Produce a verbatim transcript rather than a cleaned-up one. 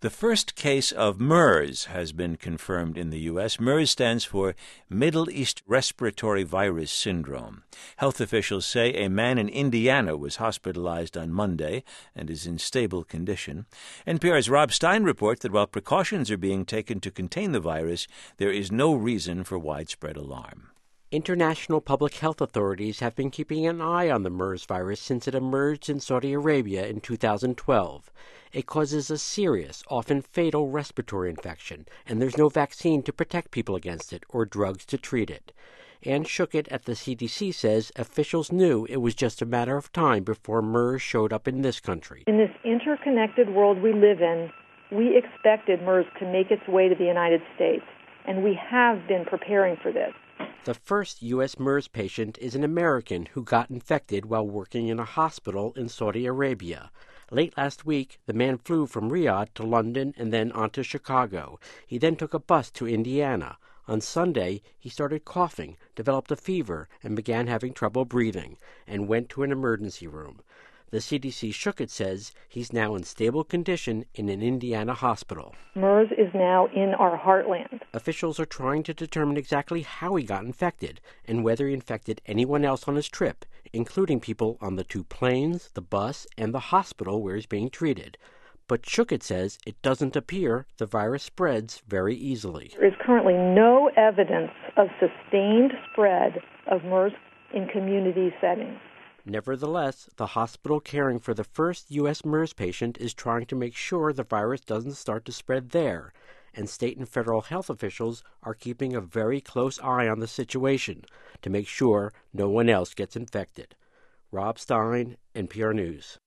The first case of MERS has been confirmed in the U S. MERS stands for Middle East Respiratory Virus Syndrome. Health officials say a man in Indiana was hospitalized on Monday and is in stable condition. N P R's Rob Stein reports that while precautions are being taken to contain the virus, there is no reason for widespread alarm. International public health authorities have been keeping an eye on the MERS virus since it emerged in Saudi Arabia in two thousand twelve. It causes a serious, often fatal respiratory infection, and there's no vaccine to protect people against it or drugs to treat it. Anne Schuchat at the C D C says officials knew it was just a matter of time before MERS showed up in this country. In this interconnected world we live in, we expected MERS to make its way to the United States, and we have been preparing for this. The first U S MERS patient is an American who got infected while working in a hospital in Saudi Arabia. Late last week, the man flew from Riyadh to London and then on to Chicago. He then took a bus to Indiana. On Sunday, he started coughing, developed a fever, and began having trouble breathing, and went to an emergency room. The C D C Schuchat says he's now in stable condition in an Indiana hospital. MERS is now in our heartland. Officials are trying to determine exactly how he got infected and whether he infected anyone else on his trip, including people on the two planes, the bus, and the hospital where he's being treated. But Schuchat says it doesn't appear the virus spreads very easily. There is currently no evidence of sustained spread of MERS in community settings. Nevertheless, the hospital caring for the first U S MERS patient is trying to make sure the virus doesn't start to spread there, and state and federal health officials are keeping a very close eye on the situation to make sure no one else gets infected. Rob Stein, N P R News.